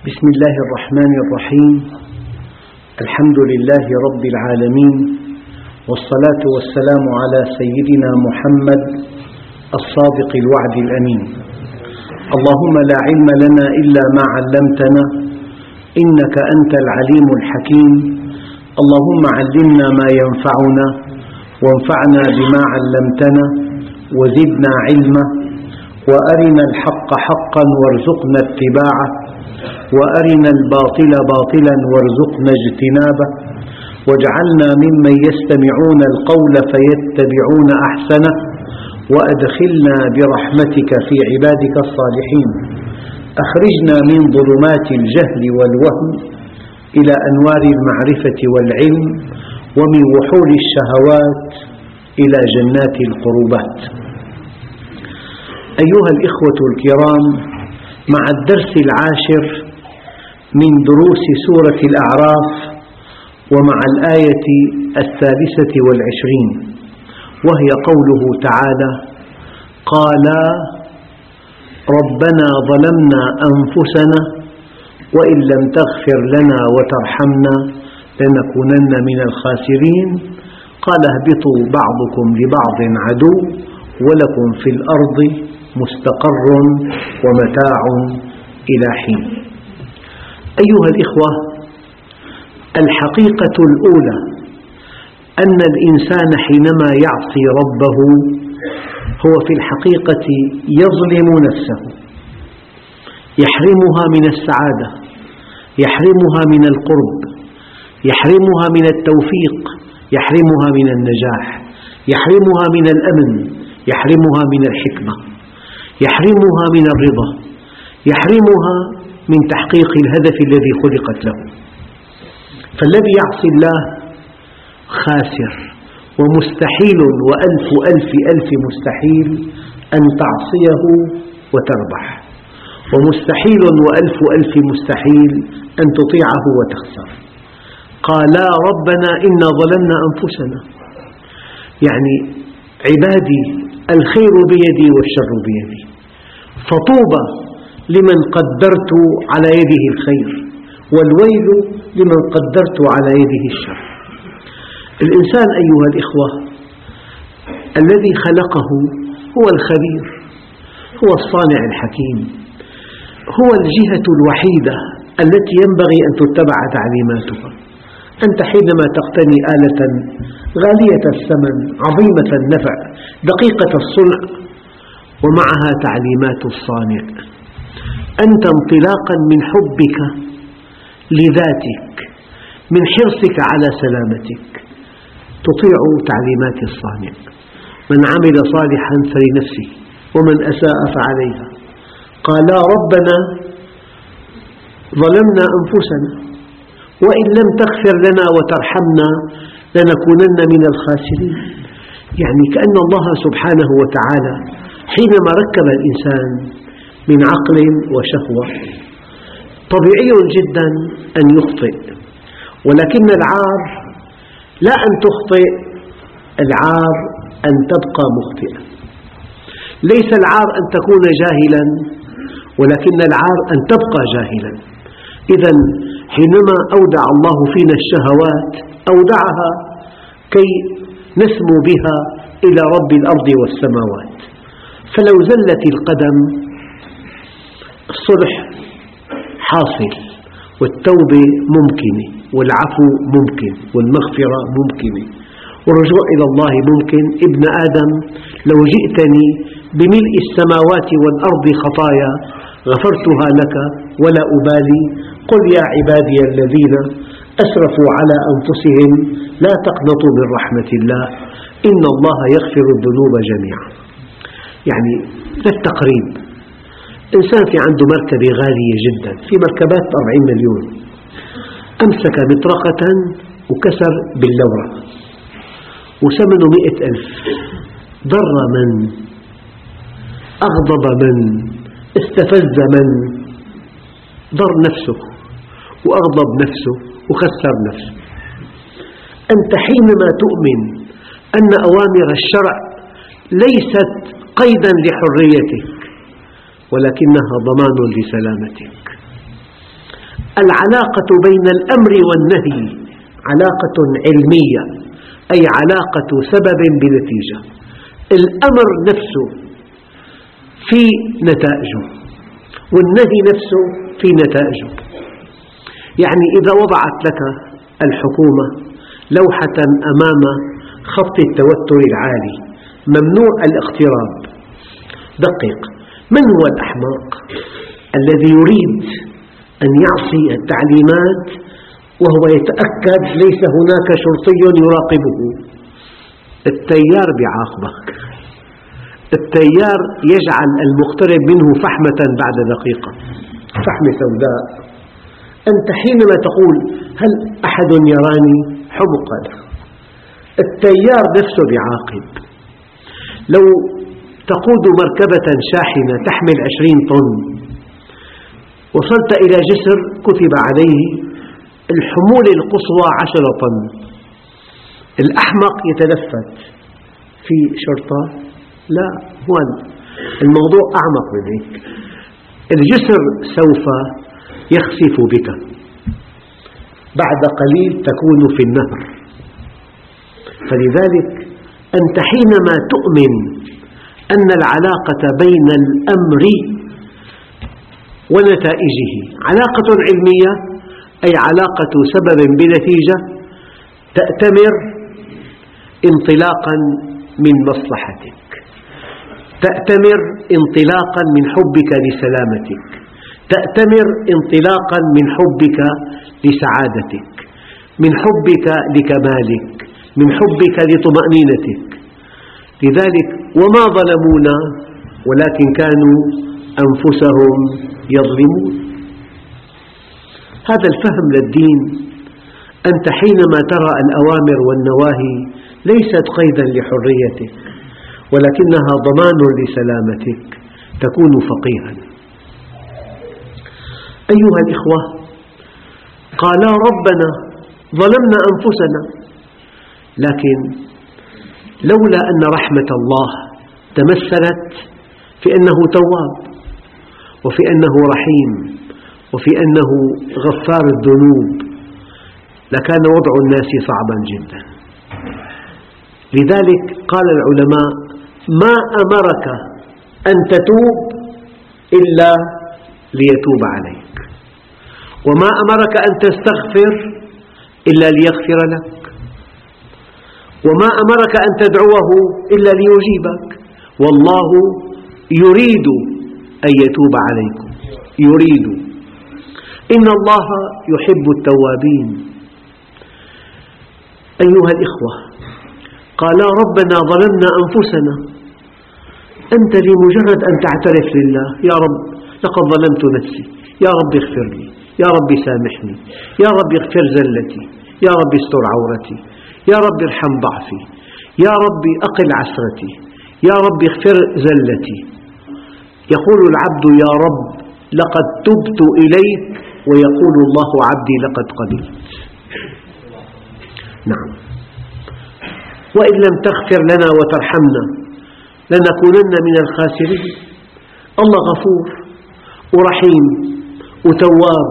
بسم الله الرحمن الرحيم. الحمد لله رب العالمين، والصلاة والسلام على سيدنا محمد الصادق الوعد الأمين. اللهم لا علم لنا إلا ما علمتنا إنك أنت العليم الحكيم. اللهم علمنا ما ينفعنا وانفعنا بما علمتنا وزدنا علما، وأرنا الحق حقا وارزقنا اتباعه، وأرنا الباطل باطلا وارزقنا اجتنابه، واجعلنا ممن يستمعون القول فيتبعون أحسنه، وأدخلنا برحمتك في عبادك الصالحين. أخرجنا من ظلمات الجهل والوهم إلى أنوار المعرفة والعلم، ومن وحول الشهوات إلى جنات القربات. أيها الإخوة الكرام، مع الدرس العاشر من دروس سورة الأعراف، ومع الآية 23، وهي قوله تعالى: قالا ربنا ظلمنا أنفسنا وإن لم تغفر لنا وترحمنا لنكونن من الخاسرين. قال اهبطوا بعضكم لبعض عدو ولكم في الأرض مستقر ومتاع إلى حين. أيها الإخوة، الحقيقة الأولى أن الإنسان حينما يعصي ربه هو في الحقيقة يظلم نفسه، يحرمها من السعادة، يحرمها من القرب، يحرمها من التوفيق، يحرمها من النجاح، يحرمها من الأمن، يحرمها من الحكمة، يحرمها من الرضا، يحرمها من تحقيق الهدف الذي خلقت له. فالذي يعصي الله خاسر، ومستحيل وألف ألف ألف مستحيل أن تعصيه وتربح، ومستحيل وألف ألف مستحيل أن تطيعه وتخسر. قالا ربنا إنا ظلمنا أنفسنا، يعني عبادي الخير بيدي والشر بيدي، فطوبى لمن قدرت على يده الخير، والويل لمن قدرت على يده الشر. الإنسان أيها الإخوة الذي خلقه هو الخبير، هو الصانع الحكيم، هو الجهة الوحيدة التي ينبغي أن تتبع تعليماتها. أنت حينما تقتني آلة غالية الثمن عظيمة النفع دقيقة الصنع ومعها تعليمات الصانع، أنت انطلاقا من حبك لذاتك، من حرصك على سلامتك، تطيع تعليمات الصانع. من عمل صالحا فلنفسه ومن أساء فعليها. قالا ربنا ظلمنا أنفسنا وإن لم تغفر لنا وترحمنا لنكونن من الخاسرين. يعني كأن الله سبحانه وتعالى حينما ركب الإنسان من عقل وشهوة طبيعي جدا أن يخطئ، ولكن العار لا أن تخطئ، العار أن تبقى مخطئا. ليس العار أن تكون جاهلا، ولكن العار أن تبقى جاهلا. إذن حينما أودع الله فينا الشهوات أودعها كي نسمو بها إلى رب الأرض والسماوات. فلو زلت القدم الصلح حاصل، والتوبة ممكنة، والعفو ممكن، والمغفرة ممكنة، والرجوع إلى الله ممكن. ابن آدم لو جئتني بملء السماوات والأرض خطايا غفرتها لك ولا أبالي. قل يا عبادي الذين أسرفوا على أنفسهم لا تقنطوا من رحمة الله إن الله يغفر الذنوب جميعا. يعني للتقريب، إنسان في عنده مركبة غالية جدا، في مركبات 40 مليون، أمسك مطرقة وكسر باللورة وثمنه 100,000. ضر من؟ أغضب من؟ استفز من؟ ضر نفسه وأغضب نفسه وخسر نفسه. أنت حينما تؤمن أن أوامر الشرع ليست قيدا لحريتك ولكنها ضمان لسلامتك، العلاقة بين الأمر والنهي علاقة علمية، أي علاقة سبب بنتيجة. الأمر نفسه في نتائجه، والنهي نفسه في نتائجه. يعني إذا وضعت لك الحكومة لوحة أمام خط التوتر العالي ممنوع الاقتراب، دقق، من هو الأحمق الذي يريد أن يعصي التعليمات وهو يتأكد ليس هناك شرطي يراقبه؟ التيار يعاقبك، التيار يجعل المقترب منه فحمة بعد دقيقة، فحمة سوداء. أنت حينما تقول هل أحد يراني؟ حمقا. التيار نفسه يعاقب. لو تقود مركبة شاحنة تحمل 20 طن، وصلت إلى جسر كتب عليه الحمولة القصوى 10 طن، الأحمق يتلفت في شرطة؟ لا، هو الموضوع أعمق من هيك. الجسر سوف يخسف بك، بعد قليل تكون في النهر. فلذلك أنت حينما تؤمن أن العلاقة بين الأمر ونتائجه علاقة علمية، أي علاقة سبب بنتيجة، تأتمر انطلاقا من مصلحتك، تأتمر انطلاقا من حبك لسلامتك، تأتمر انطلاقا من حبك لسعادتك، من حبك لكمالك، من حبك لطمأنينتك. لذلك وما ظلمونا ولكن كانوا أنفسهم يظلمون. هذا الفهم للدين. أنت حينما ترى الأوامر والنواهي ليست قيدا لحريتك ولكنها ضمان لسلامتك، تكون فقيها. أيها الإخوة، قالا ربنا ظلمنا أنفسنا، لكن لولا أن رحمة الله تمثلت في أنه تواب، وفي أنه رحيم، وفي أنه غفار الذنوب، لكان وضع الناس صعبا جدا. لذلك قال العلماء: ما أمرك أن تتوب إلا ليتوب عليك، وما أمرك أن تستغفر إلا ليغفر لك، وما أمرك أن تدعوه إلا ليجيبك، والله يريد أن يتوب عليكم، يريد. إن الله يحب التوابين. أيها الإخوة، قالا ربنا ظلمنا أنفسنا. أنت لمجرد أن تعترف لله: يا رب لقد ظلمت نفسي، يا رب اغفر لي، يا رب سامحني، يا رب اغفر زلتي، يا رب استر عورتي، يا رب ارحم ضعفي، يا رب أقل عسرتي، يا رب اغفر زلتي. يقول العبد: يا رب لقد تبت إليك، ويقول الله: عبدي لقد قبلت. نعم. وإن لم تغفر لنا وترحمنا لنكونن من الخاسرين. الله غفور ورحيم وتواب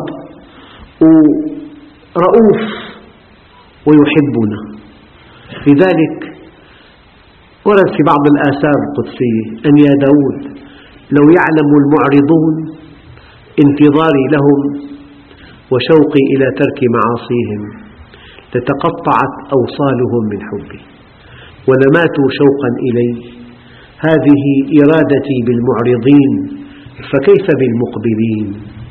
ورؤوف ويحبنا. لذلك ورد في بعض الآثار القدسية أن يا داود لو يعلم المعرضون انتظاري لهم وشوقي إلى ترك معاصيهم لتقطعت أوصالهم من حبي ولماتوا شوقا إلي. هذه إرادتي بالمعرضين، فكيف بالمقبلين؟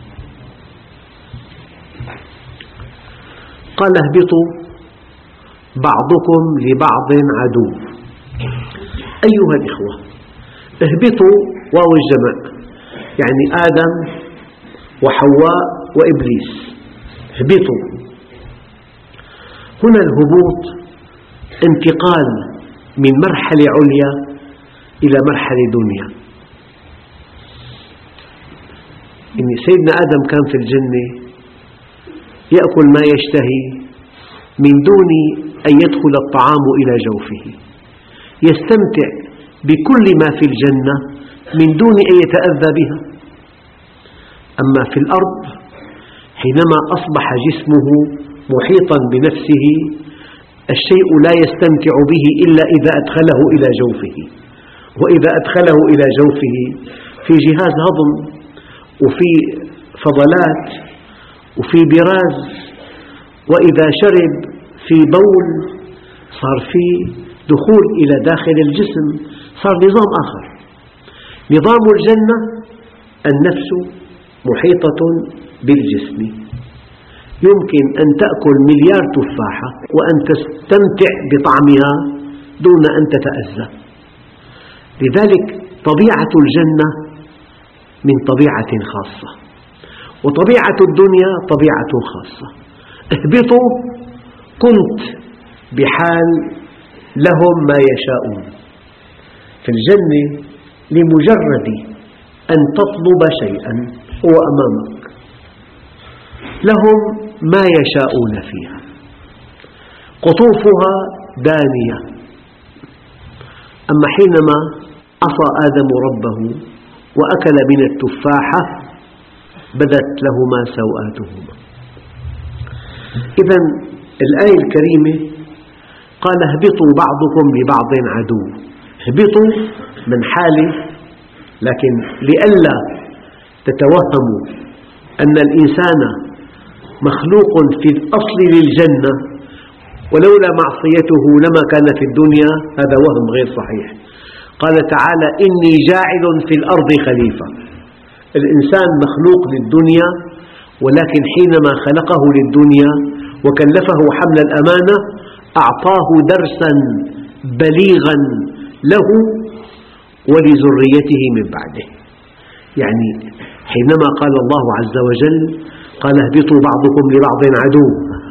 قال: اهبطوا بعضكم لبعض عدو. أيها الإخوة، اهبطوا واو الجمع، يعني آدم وحواء وإبليس. اهبطوا. هنا الهبوط انتقال من مرحلة عليا إلى مرحلة دنيا. إن سيدنا آدم كان في الجنة يأكل ما يشتهي من دون أن يدخل الطعام إلى جوفه، يستمتع بكل ما في الجنة من دون أن يتأذى بها. أما في الأرض حينما أصبح جسمه محيطا بنفسه الشيء لا يستمتع به إلا إذا أدخله إلى جوفه، وإذا أدخله إلى جوفه في جهاز هضم وفي فضلات وفي براز، وإذا شرب في بول، صار في دخول إلى داخل الجسم، صار نظام آخر. نظام الجنة النفس محيطة بالجسم، يمكن أن تأكل مليار تفاحة وأن تستمتع بطعمها دون أن تتأذى. لذلك طبيعة الجنة من طبيعة خاصة، وطبيعة الدنيا طبيعة خاصة. اهبطوا كنت بحال لهم ما يشاءون. في الجنة لمجرد أن تطلب شيئا هو أمامك، لهم ما يشاءون فيها، قطوفها دانية. أما حينما عصى آدم ربه وأكل من التفاحة بدت لهما سوآتهما. إذن الآية الكريمة قال اهبطوا بعضكم لبعض عدو. اهبطوا من حالة، لكن لئلا تتوهموا أن الإنسان مخلوق في الأصل للجنة ولولا معصيته لما كان في الدنيا، هذا وهم غير صحيح. قال تعالى إني جاعل في الأرض خليفة. الإنسان مخلوق للدنيا، ولكن حينما خلقه للدنيا وكلفه حمل الأمانة أعطاه درسا بليغا له ولذريته من بعده. يعني حينما قال الله عز وجل قال اهبطوا بعضكم لبعض عدو،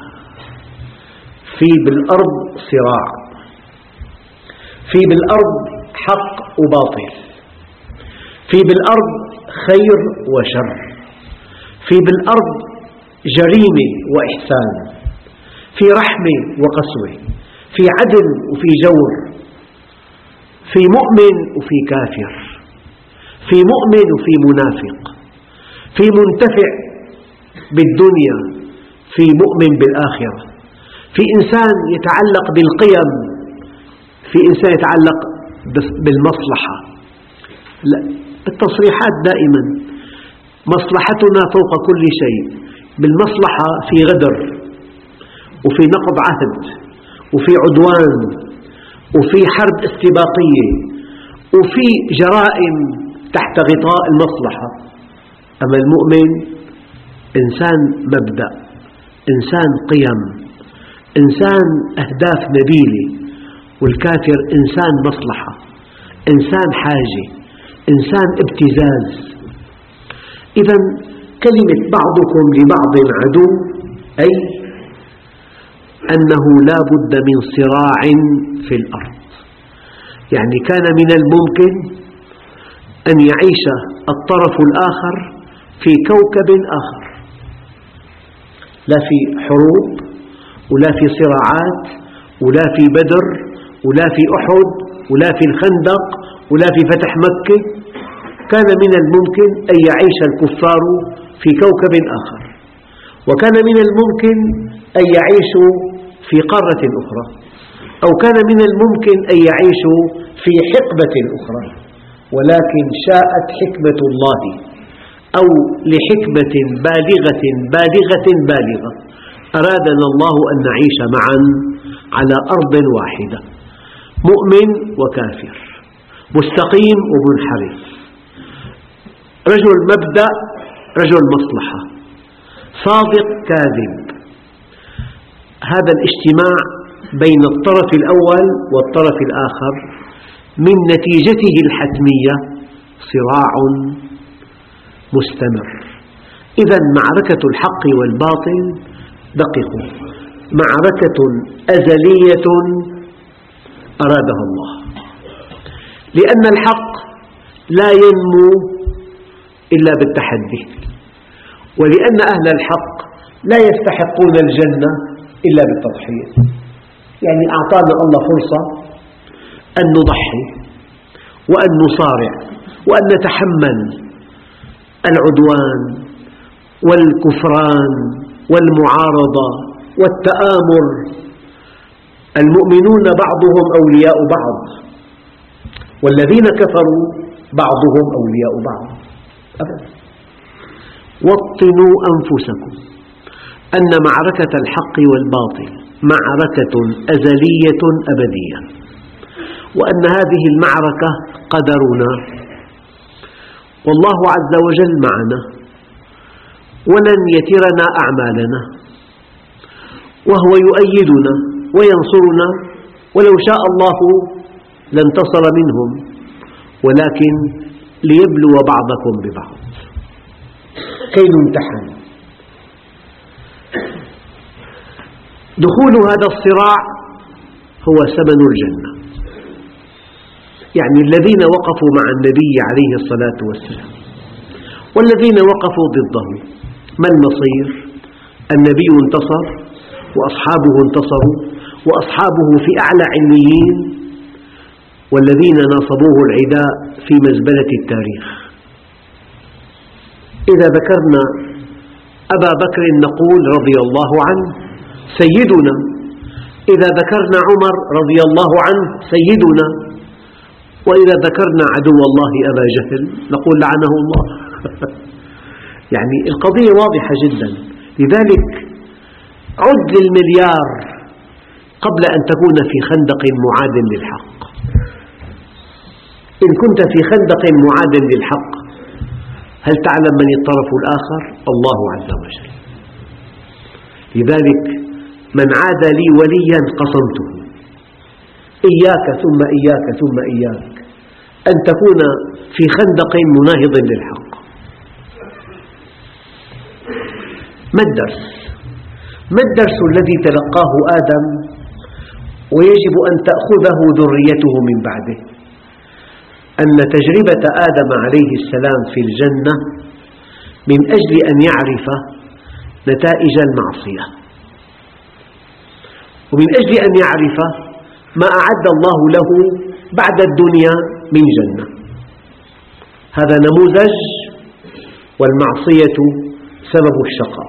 في بالأرض صراع، في بالأرض حق وباطل، في بالأرض خير وشر، في بالأرض جريمة وإحسان، في رحمة وقسوة، في عدل وفي جور، في مؤمن وفي كافر، في مؤمن وفي منافق، في منتفع بالدنيا، في مؤمن بالآخرة، في إنسان يتعلق بالقيم، في إنسان يتعلق بالمصلحة. التصريحات دائما مصلحتنا فوق كل شيء. بالمصلحة في غدر، وفي نقض عهد، وفي عدوان، وفي حرب استباقية، وفي جرائم تحت غطاء المصلحة. أما المؤمن إنسان مبدأ، إنسان قيم، إنسان أهداف نبيلة، والكافر إنسان مصلحة، إنسان حاجة، إنسان ابتزاز. إذن كلمة بعضكم لبعض عدو أي أنه لا بد من صراع في الأرض. يعني كان من الممكن أن يعيش الطرف الآخر في كوكب آخر، لا في حروب ولا في صراعات ولا في بدر ولا في أحد ولا في الخندق ولا في فتح مكة. كان من الممكن أن يعيش الكفار في كوكب آخر، وكان من الممكن أن يعيشوا في قارة أخرى، أو كان من الممكن أن يعيشوا في حقبة أخرى، ولكن شاءت حكمة الله أو لحكمة بالغة بالغة بالغة أرادنا الله أن نعيش معا على أرض واحدة، مؤمن وكافر، مستقيم ومنحرف، رجل مبدأ رجل مصلحة، صادق كاذب. هذا الاجتماع بين الطرف الأول والطرف الآخر من نتيجته الحتمية صراع مستمر. إذن معركة الحق والباطل دقيقة، معركة أزلية أرادها الله، لأن الحق لا ينمو إلا بالتحدي، ولأن أهل الحق لا يستحقون الجنة إلا بالتضحية. يعني أعطانا الله فرصة أن نضحي وأن نصارع وأن نتحمل العدوان والكفران والمعارضة والتآمر. المؤمنون بعضهم أولياء بعض، والذين كفروا بعضهم أولياء بعض أبدا. وطنوا أنفسكم أن معركة الحق والباطل معركة أزلية أبدية، وأن هذه المعركة قدرنا، والله عز وجل معنا ولن يترنا أعمالنا، وهو يؤيدنا وينصرنا، ولو شاء الله لانتصر منهم، ولكن ليبلو بعضكم ببعض كي نمتحن. دخول هذا الصراع هو ثمن الجنة. يعني الذين وقفوا مع النبي عليه الصلاة والسلام والذين وقفوا ضده، ما المصير؟ النبي انتصر وأصحابه انتصروا، وأصحابه في أعلى عليين، والذين ناصبوه العداء في مزبلة التاريخ. إذا ذكرنا أبا بكر نقول رضي الله عنه سيدنا، إذا ذكرنا عمر رضي الله عنه سيدنا، وإذا ذكرنا عدو الله أبا جهل نقول لعنه الله. يعني القضية واضحة جدا. لذلك عد للمليار قبل أن تكون في خندق معاد للحق. إن كنت في خندق معاد للحق هل تعلم من الطرف الآخر؟ الله عز وجل. لذلك من عاد لي وليا قصمته، إياك ثم إياك ثم إياك أن تكون في خندق مناهض للحق. ما الدرس؟ ما الدرس الذي تلقاه آدم ويجب أن تأخذه ذريته من بعده؟ أن تجربة آدم عليه السلام في الجنة من أجل أن يعرف نتائج المعصية، ومن أجل أن يعرف ما أعد الله له بعد الدنيا من جنة. هذا نموذج، والمعصية سبب الشقاء.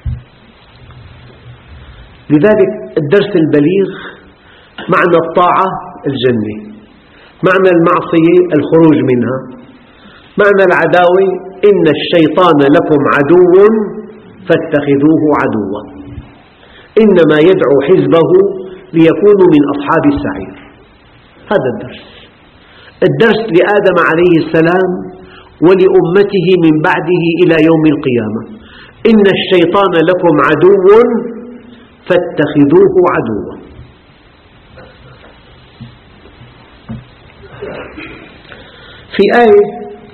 لذلك الدرس البليغ: معنى الطاعة الجنة، معنى المعصية الخروج منها، معنى العداوة إن الشيطان لكم عدو فاتخذوه عدوا، إنما يدعو حزبه ليكونوا من أصحاب السعير. هذا الدرس. الدرس لآدم عليه السلام ولأمته من بعده إلى يوم القيامة: إن الشيطان لكم عدو فاتخذوه عدوا. في آية: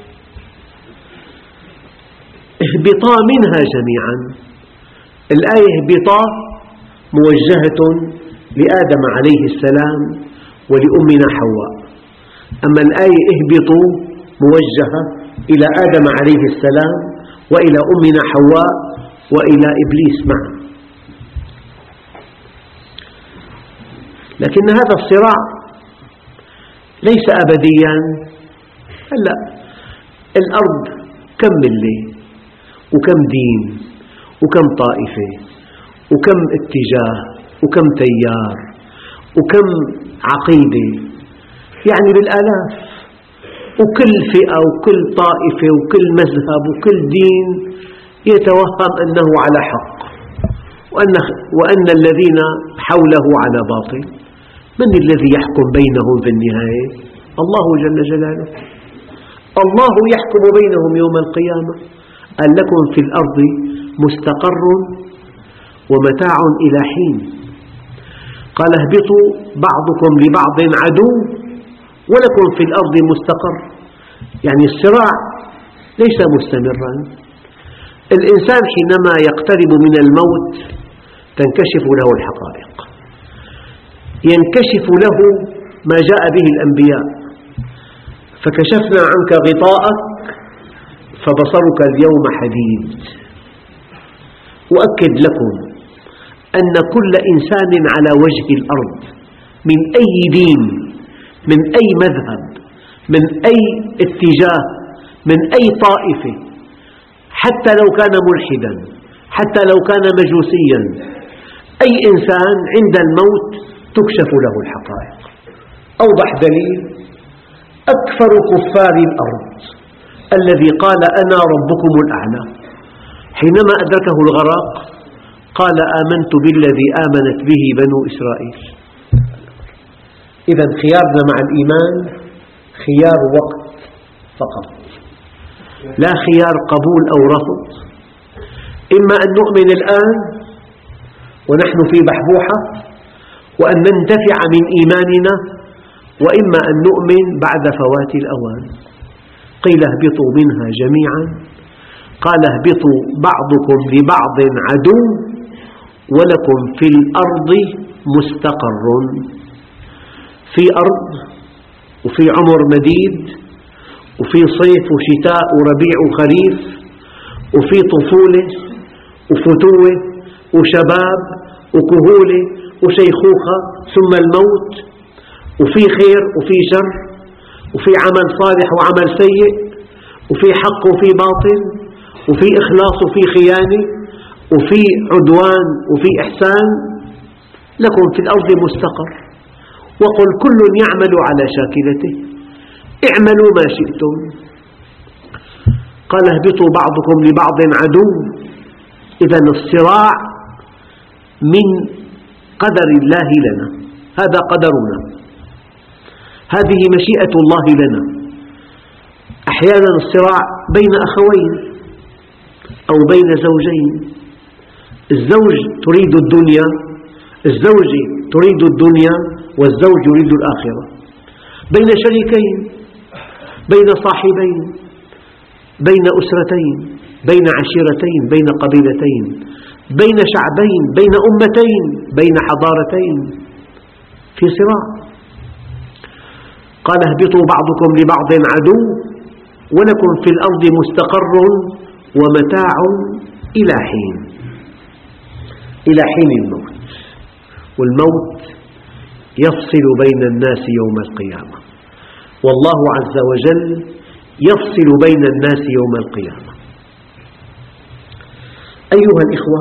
اهبطا منها جميعا. الآية اهبطا موجهة لآدم عليه السلام ولأمنا حواء، أما الآية اهبطوا موجهة إلى آدم عليه السلام وإلى أمنا حواء وإلى إبليس معا. لكن هذا الصراع ليس أبدياً. هلأ الأرض كم ملة وكم دين وكم طائفة وكم اتجاه وكم تيار وكم عقيدة، يعني بالآلاف، وكل فئة وكل طائفة وكل مذهب وكل دين يتوهم أنه على حق وأن الذين حوله على باطل. من الذي يحكم بينهم في النهاية؟ الله جل جلاله. الله يحكم بينهم يوم القيامة. قال: لكم في الأرض مستقر ومتاع إلى حين. قال: اهبطوا بعضكم لبعض عدو ولكم في الأرض مستقر. يعني الصراع ليس مستمراً. الإنسان حينما يقترب من الموت تنكشف له الحقائق، ينكشف له ما جاء به الأنبياء: فكشفنا عنك غطاءك فبصرك اليوم حديد. أؤكد لكم أن كل إنسان على وجه الأرض من أي دين، من أي مذهب، من أي اتجاه، من أي طائفة، حتى لو كان ملحدا، حتى لو كان مجوسيا، أي إنسان عند الموت تكشف له الحقائق. أوضح دليل أكثر كفار الأرض الذي قال أنا ربكم الأعلى حينما أدركه الغرق قال آمنت بالذي آمنت به بنو إسرائيل. إذا خيارنا مع الإيمان خيار وقت فقط، لا خيار قبول أو رفض. إما أن نؤمن الآن ونحن في بحبوحة وأن ننتفع من إيماننا، وإما أن نؤمن بعد فوات الأوان. قيل اهبطوا منها جميعا، قال اهبطوا بعضكم لبعض عدو ولكم في الأرض مستقر. في أرض وفي عمر مديد وفي صيف وشتاء وربيع وخريف وفي طفولة وفتوة وشباب وكهولة وشيخوخة ثم الموت، وفي خير وفي شر، وفي عمل صالح وعمل سيء، وفي حق وفي باطل، وفي إخلاص وفي خيانة، وفي عدوان وفي إحسان. لكم في الأرض مستقر، وقل كل يعمل على شاكلته اعملوا ما شئتم. قال اهبطوا بعضكم لبعض عدو. إذن الصراع من قدر الله لنا، هذا قدرنا، هذه مشيئة الله لنا. أحيانا الصراع بين أخوين أو بين زوجين، الزوج تريد الدنيا، الزوجة تريد الدنيا والزوج يريد الآخرة، بين شريكين، بين صاحبين، بين أسرتين، بين عشيرتين، بين قبيلتين، بين شعبين، بين أمتين، بين حضارتين، في صراع. قال اهبطوا بعضكم لبعض عدو ولكم في الأرض مستقر ومتاع إلى حين، إلى حين الموت. والموت يفصل بين الناس يوم القيامة، والله عز وجل يفصل بين الناس يوم القيامة. أيها الإخوة،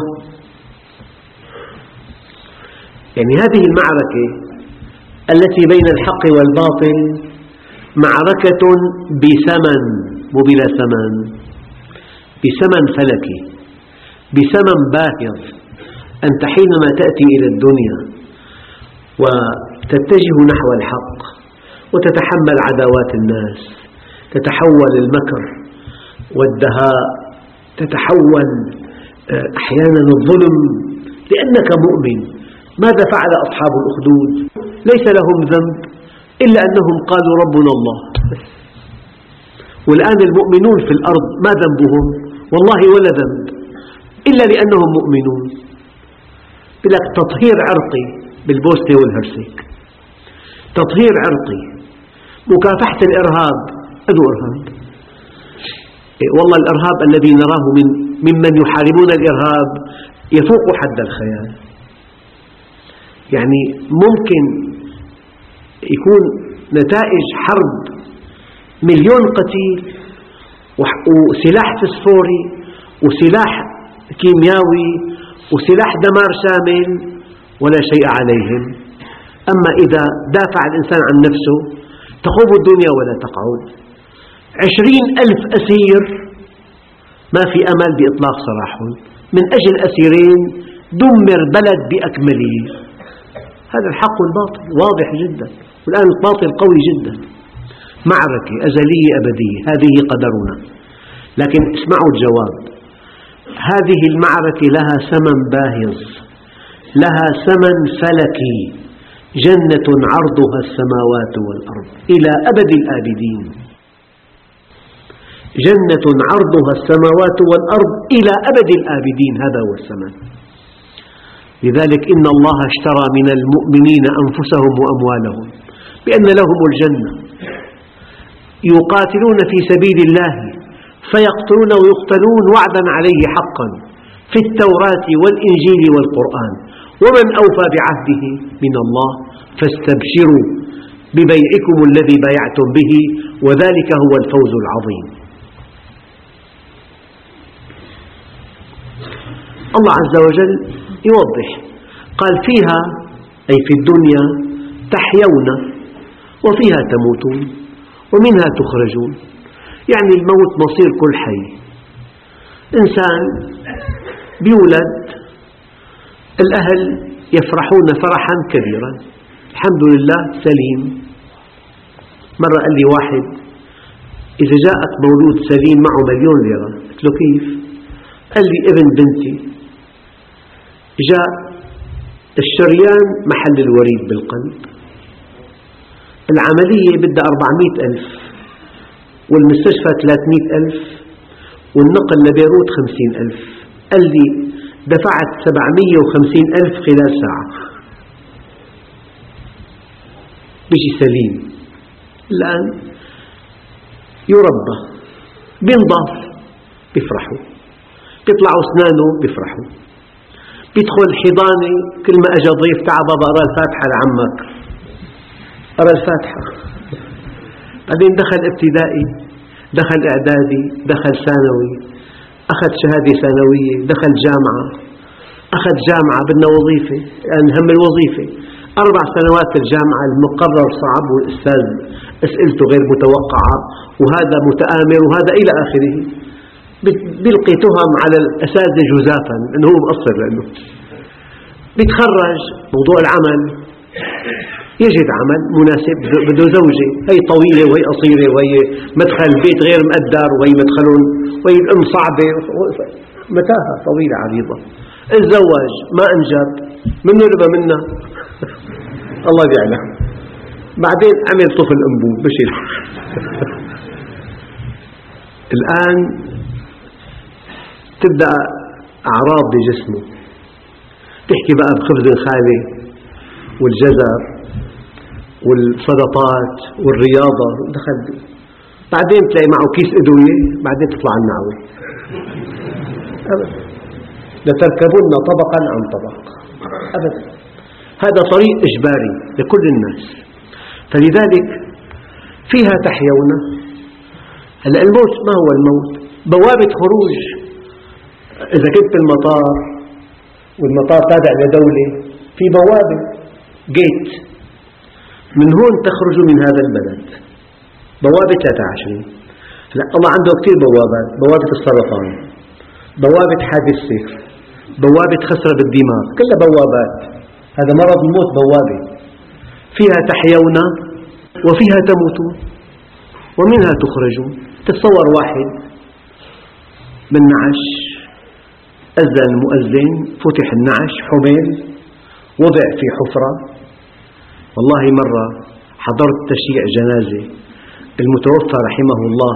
يعني هذه المعركة التي بين الحق والباطل معركة بثمن، مو بلا ثمن، بثمن فلكي، بثمن باهظ. أنت حينما تأتي إلى الدنيا وتتجه نحو الحق وتتحمل عداوات الناس، تتحول المكر والدهاء، تتحول أحيانا الظلم، لأنك مؤمن. ماذا فعل أصحاب الأخدود؟ ليس لهم ذنب إلا أنهم قالوا ربنا الله. والآن المؤمنون في الأرض ما ذنبهم؟ والله ولا ذنب إلا لأنهم مؤمنون. لك تطهير عرقي بالبوسنة والهرسك، تطهير عرقي، مكافحة الإرهاب، هذا إرهاب. والله الإرهاب الذي نراه ممن يحاربون الإرهاب يفوق حد الخيال. يعني ممكن يكون نتائج حرب 1,000,000 قتيل وسلاح فسفوري وسلاح كيميائي وسلاح دمار شامل ولا شيء عليهم. أما إذا دافع الإنسان عن نفسه تقوم الدنيا ولا تقعد. 20,000 أسير ما في أمل بإطلاق سراحهم، من أجل أسيرين دمر بلد بأكمله. هذا الحق والباطل واضح جدا، والآن الباطل قوي جدا. معركة أزلية أبدية، هذه قدرنا. لكن اسمعوا الجواب، هذه المعركة لها ثمن باهظ، لها ثمن فلكي، جنة عرضها السماوات والأرض إلى أبد الآبدين. جنة عرضها السماوات والأرض إلى أبد الآبدين، هذا هو الثمن. لذلك إن الله اشترى من المؤمنين أنفسهم وأموالهم بأن لهم الجنة، يقاتلون في سبيل الله فيقتلون ويقتلون وعدا عليه حقا في التوراة والإنجيل والقرآن، ومن أوفى بعهده من الله فاستبشروا ببيعكم الذي بايعتم به وذلك هو الفوز العظيم. الله عز وجل يوضح قال فيها أي في الدنيا تحيون وفيها تموتون ومنها تخرجون، يعني الموت مصير كل حي. إنسان بيولد الأهل يفرحون فرحا كبيرا، الحمد لله سليم. مرة قال لي واحد إذا جاءك مولود سليم معه مليون ليرة، قلت له كيف؟ قال لي ابن بنتي جاء الشريان محل الوريد بالقلب، العملية بدها 400,000 والمستشفى 300,000 والنقل لبيروت 50,000. قال لي دفعت 750,000 خلال ساعة، بيجي سليم. الآن يربى، بينضاف بيفرحوا، بيطلعوا أسنانه بيفرحوا، بيدخل حضانة كل ما أجا ضيف تعال بابا أقرأ الفاتحة لعمك، أقرأ الفاتحة. بعدين دخل ابتدائي، دخل إعدادي، دخل ثانوي، أخذ شهادة ثانوية، دخل جامعة، أخذ جامعة بدنا وظيفة، يعني هم الوظيفة 4 سنوات الجامعة، المقرر صعب والأستاذ أسئلته غير متوقعة وهذا متآمر وهذا إلى آخره. بيلقي تهم على الأساتذة جزافا أنه هو مقصر، لأنه بيتخرج موضوع العمل يجد عمل مناسب، بده زوجة هي طويلة وهي قصيرة وهي مدخل البيت غير مقدر وهي مدخلهم وهي الأم صعبة، متاهة طويلة عريضة. الزواج ما أنجب منه لبا منا الله بيعلم. بعدين عمل طفل أنبوب بشيل الآن تبدأ أعراض بجسمه، تحكي بقى بخبز الخالي والجزر والسلطات والرياضة دخل، بعدين تلاقي معه كيس أدوية، بعدين تطلع النعوة. أبدا، لتركبن طبقا عن طبق، أبدا، هذا طريق إجباري لكل الناس. فلذلك فيها تحيون. هلأ الموت ما هو الموت؟ بوابة خروج. إذا كنت بالمطار والمطار تابع لدولة في بوابة جيت، من هون تخرج من هذا البلد، بوابة 23. هلأ الله عنده كثير بوابات، بوابة السرطان، بوابة حادث سير، بوابة خسرة بالدماغ، كلها بوابات. هذا مرض الموت بوابة. فيها تحيون وفيها تموتون ومنها تخرجون. تصور واحد بالنعش، أذن المؤذن، فتح النعش، حمل، وضع في حفرة. والله مرة حضرت تشييع جنازة المتوفى رحمه الله،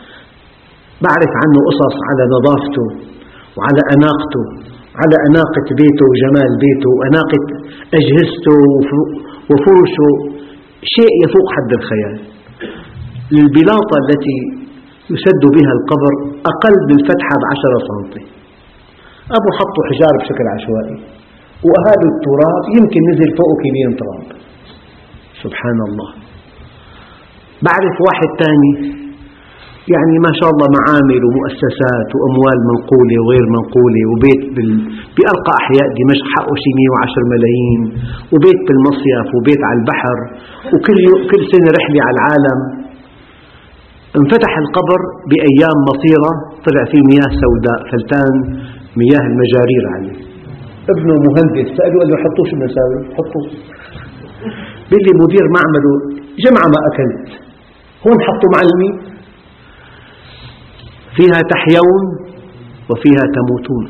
بعرف عنه قصص على نظافته وعلى أناقته، على أناقة بيته وجمال بيته وأناقة أجهزته وفرشه، شيء يفوق حد الخيال. البلاطة التي يسد بها القبر أقل من فتحة ب10 سنتي. أبو حطوا حجار بشكل عشوائي وأهالوا التراب، يمكن نزل فوقه كيلين تراب. سبحان الله. بعرف واحد تاني يعني ما شاء الله معامل ومؤسسات وأموال منقولة وغير منقولة، وبيت بأرقى أحياء دمشق حقه شي 110 ملايين، وبيت بالمصيف وبيت على البحر، وكل سنة رحلة على العالم. انفتح القبر بأيام مطيرة، طلع فيه مياه سوداء فلتان، مياه المجارير عليه. ابنه مهندس سأله قال له حطوه، شو بدنا نساوي؟ حطوه. بيقول لي مدير معمله جمعة ما أكلت، هون حطوا معلمي. فيها تحيون وفيها تموتون.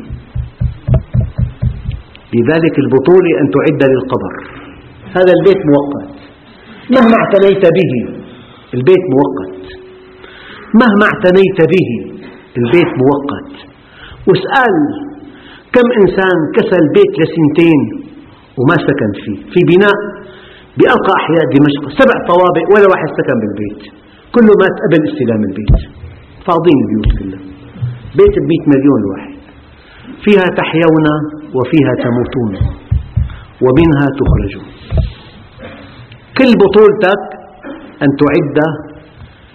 لذلك البطولة أن تعد للقبر. هذا البيت مؤقت مهما اعتنيت به، البيت مؤقت مهما اعتنيت به، البيت مؤقت. واسأل كم إنسان كسى البيت ل2 وما سكن فيه، في بناء بأرقى أحياء دمشق 7 طوابق ولا واحد سكن بالبيت، كله مات قبل استلام البيت، فاضين البيوت كلها، بيت ب100 مليون واحد. فيها تحيون وفيها تموتون ومنها تخرجون. كل بطولتك أن تعد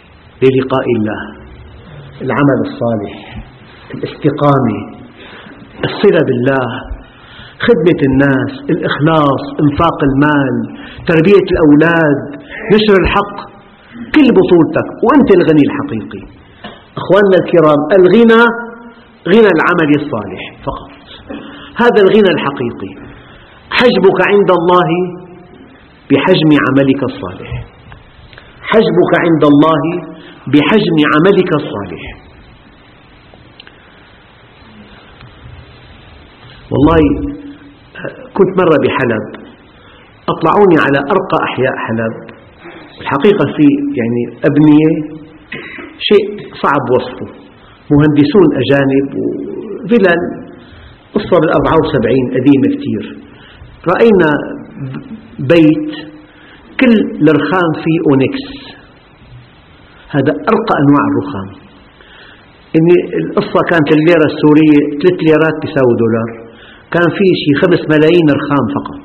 للقاء الله، العمل الصالح، الاستقامة، الصلة بالله، خدمة الناس، الإخلاص، إنفاق المال، تربية الأولاد، نشر الحق، كل بطولتك وأنت الغني الحقيقي. أخواننا الكرام، الغنى غنى العمل الصالح فقط، هذا الغنى الحقيقي. حجبك عند الله بحجم عملك الصالح، حجبك عند الله بحجم عملك الصالح. والله كنت مرة بحلب، أطلعوني على أرقى أحياء حلب. الحقيقة في يعني أبنية شيء صعب وصفه، مهندسون أجانب وفلل قصة بال74 قديمة كتير. رأينا بيت كل الرخام فيه أونكس، هذا أرقى أنواع الرخام. إني القصة كانت الليرة السورية 3 ليرات بيساوي $، كان فيه شيء 5 ملايين رخام فقط.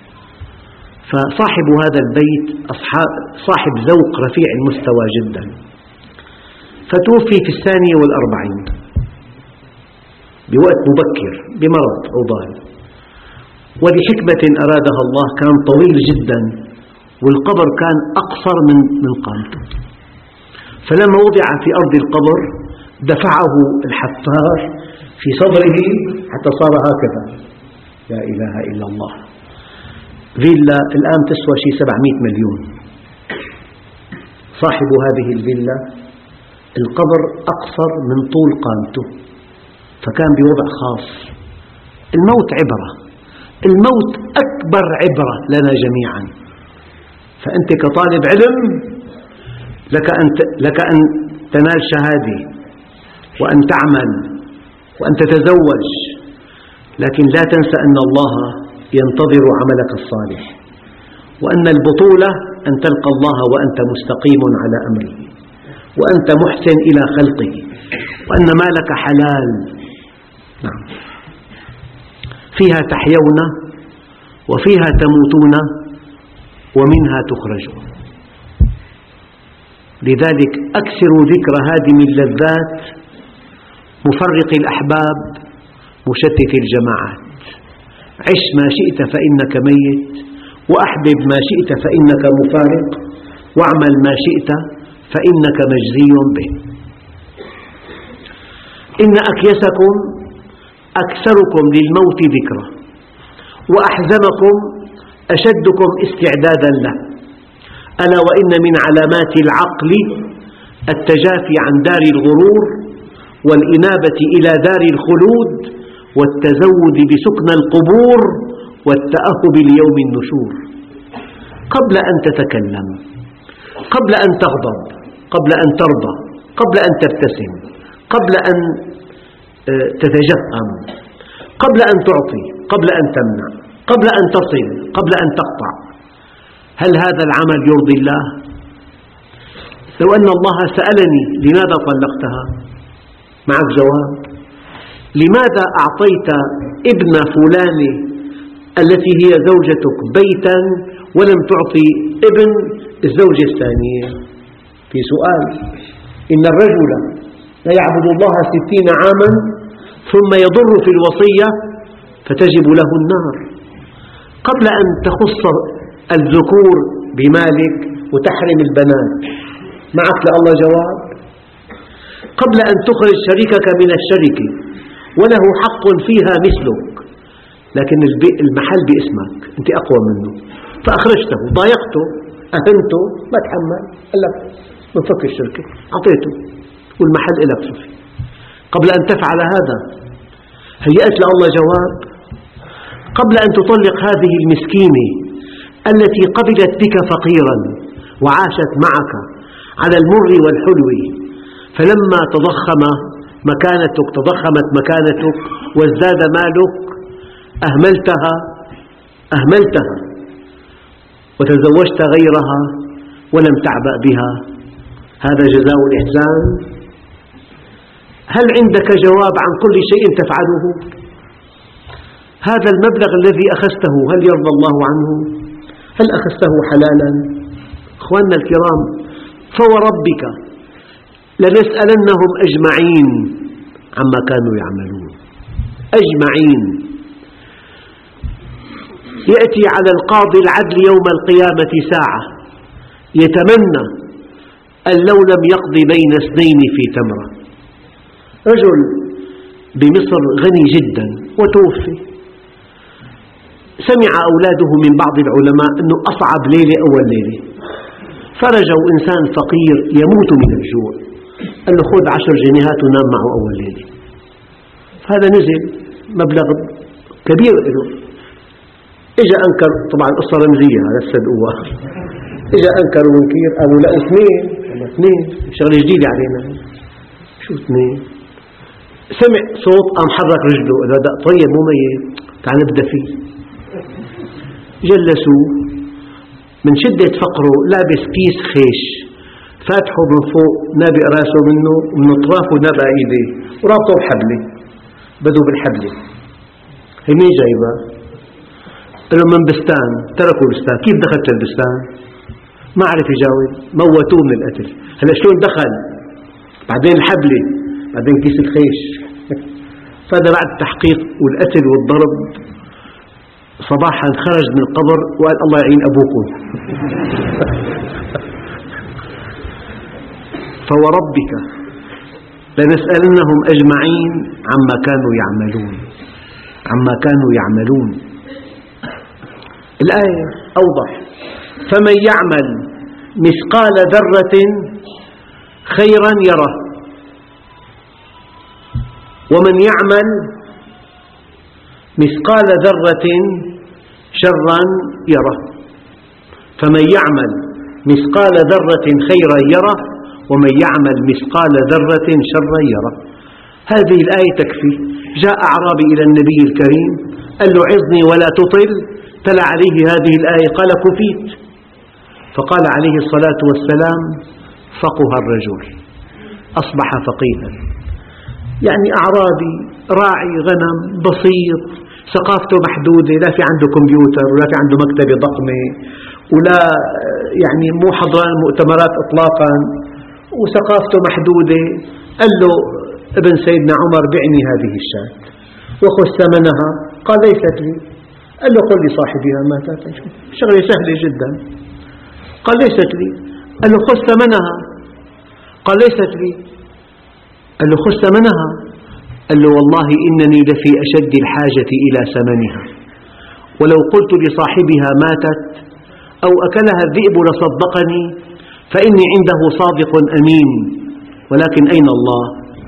فصاحب هذا البيت صاحب ذوق رفيع المستوى جدا، فتوفي في 42 بوقت مبكر بمرض عضال، ولحكمة أرادها الله كان طويل جدا والقبر كان أقصر من قامته. فلما وضع في أرض القبر دفعه الحفار في صدره حتى صار هكذا. لا إله إلا الله. فيلا الآن تسوى شيء 700 مليون. صاحب هذه الفيلا القبر أقصر من طول قامته، فكان بوضع خاص. الموت عبرة، الموت أكبر عبرة لنا جميعا. فأنت كطالب علم لك أن تنال شهادة وأن تعمل وأن تتزوج، لكن لا تنسى أن الله ينتظر عملك الصالح، وأن البطولة أن تلقى الله وأنت مستقيم على أمره، وأنت محسن إلى خلقه، وأن مالك حلال. نعم. فيها تحيون وفيها تموتون ومنها تخرجون. لذلك أكثروا ذكر هادم اللذات، مفرق الأحباب، مشتت الجماعات. عش ما شئت فإنك ميت، وأحبب ما شئت فإنك مفارق، واعمل ما شئت فإنك مجزي به. إن أكيسكم أكثركم للموت ذكرى، وأحزمكم أشدكم استعدادا له. ألا وإن من علامات العقل التجافي عن دار الغرور، والإنابة إلى دار الخلود، والتزود بسكن القبور، والتأهب ليوم النشور. قبل أن تتكلم، قبل أن تغضب، قبل أن ترضى، قبل أن تبتسم، قبل أن تتجهم، قبل أن تعطي، قبل أن تمنع، قبل أن تصل، قبل أن تقطع، هل هذا العمل يرضي الله؟ لو أن الله سألني لماذا طلقتها؟ معك جواب. لماذا أعطيت ابن فلانة التي هي زوجتك بيتا ولم تعطي ابن الزوجة الثانية؟ في سؤال. إن الرجل لا يعبد الله 60 عاما ثم يضر في الوصية فتجب له النار. قبل أن تخص الذكور بمالك وتحرم البنات، معك لله جواب. قبل أن تخرج شريكك من الشركة وله حق فيها مثلك، لكن المحل باسمك، أنت أقوى منه، فأخرجته، ضايقته، أهنته، ما تحمل، قال لك نفك الشركة، أعطيته والمحل إلك صفي. قبل أن تفعل هذا هيأت لله جواب. قبل أن تطلق هذه المسكينة التي قبلت بك فقيرا وعاشت معك على المر والحلو، فلما تضخمت مكانتك وازداد مالك أهملتها وتزوجت غيرها ولم تعبأ بها. هذا جزاء الإحسان. هل عندك جواب عن كل شيء تفعله؟ هذا المبلغ الذي أخذته هل يرضى الله عنه؟ هل أخذته حلالا؟ أخواننا الكرام، فوربك لنسألنهم أجمعين عما كانوا يعملون. أجمعين. يأتي على القاضي العدل يوم القيامة ساعة يتمنى أن لو لم يقض بين اثنين في تمرة. رجل بمصر غني جدا وتوفي، سمع أولاده من بعض العلماء أنه أصعب ليلة أول ليلة، فرجوا إنسان فقير يموت من الجوع، قال له خذ 10 جنيهات ونام معه أول ليلة. هذا نزل مبلغ كبير له. إجا أنكر، طبعا قصة رمزية هذا الصدقوة، إجا أنكر ونكير، قالوا لا اثنين شغلة جديدة علينا. شو اثنين؟ سمع صوت قام حرك رجله، قال له طيب مو ميت، تعال نبدأ فيه. جلسوا، من شدة فقره لابس كيس خيش، فاتحه من فوق نابئ راسه منه ومن أطرافه نابئ إيديه ورابطه بحبلة، بدوا بالحبلة. هي مين جايبها؟ قال له من بستان. تركوا البستان. كيف دخلت البستان؟ ما عرف يجاوب، موتوه من القتل. هلا شلون دخل؟ بعدين الحبلة، بعدين كيس الخيش. فهذا بعد التحقيق والقتل والضرب صباحا خرج من القبر وقال الله يعين أبوكم. فوربك لنسألنهم أجمعين عما كانوا يعملون. الآية أوضح. فمن يعمل مثقال ذرة خيرا يره، ومن يعمل مثقال ذرة شرا يره. فمن يعمل مثقال ذرة خيرا يره، ومن يعمل مثقال ذرة شرا يره. هذه الآية تكفي. جاء أعرابي إلى النبي الكريم قال له عظني ولا تطل، تلا عليه هذه الآية قال كفيت. فقال عليه الصلاة والسلام فقه الرجل، أصبح فقيها. يعني أعرابي راعي غنم بسيط، ثقافته محدودة، لا في عنده كمبيوتر ولا في عنده مكتبة ضخمة ولا يعني مو حضران مؤتمرات إطلاقا، وثقافته محدودة. قال له ابن سيدنا عمر بعني هذه الشاة وخذ ثمنها. قال ليست لي. قال له قل لصاحبها ماتت. شغلة سهلة جدا. قال ليست لي. قال له خذ ثمنها. قال ليست لي. قال له خذ ثمنها. قال له والله إنني لفي أشد الحاجة إلى ثمنها، ولو قلت لصاحبها ماتت أو أكلها الذئب لصدقني، فإني عنده صادق أمين، ولكن أين الله؟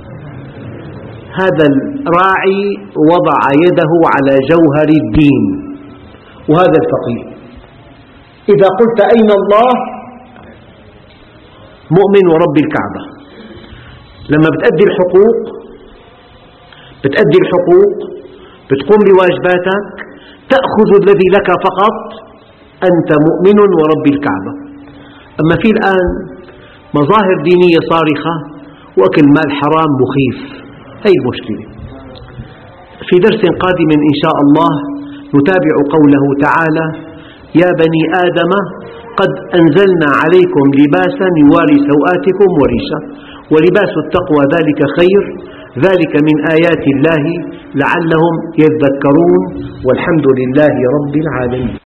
هذا الراعي وضع يده على جوهر الدين، وهذا الفقيه. إذا قلت أين الله؟ مؤمن ورب الكعبة. لما بتأدي الحقوق بتقوم بواجباتك، تأخذ الذي لك فقط، أنت مؤمن ورب الكعبة. أما في الآن مظاهر دينية صارخة وأكل مال حرام مخيف. هذه المشكلة. في درس قادم إن شاء الله نتابع قوله تعالى يا بني آدم قد أنزلنا عليكم لباسا يواري سوآتكم وريشا ولباس التقوى ذلك خير ذلك من آيات الله لعلهم يذكرون، والحمد لله رب العالمين.